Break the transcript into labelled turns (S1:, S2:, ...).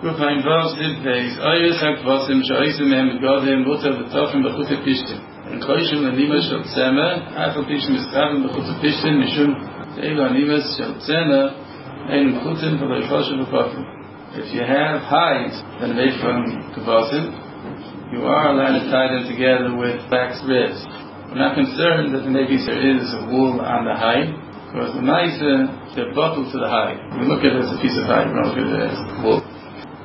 S1: Rufain Vav Siv Beis Oyes HaKvasim Sha'osim Mehem Begadim Mutar B'Tofim B'Chutei Pishtim and Choshim L'Nima Shel Tzemeh Afal Pishtim Mischavim B'Chutei Pishtim Mishum Te'ila Nimas Shel Tzemeh Ein Chutim V'Lo Yifoshem B'Pofim. If you have hides that are made from Kvasim, you are allowed to tie them together with flax ribs. We're not concerned that maybe there is a wool on the hide, because the mice, they're buckled to the hide. We look at it as a piece of hide, we don't look at it as wool.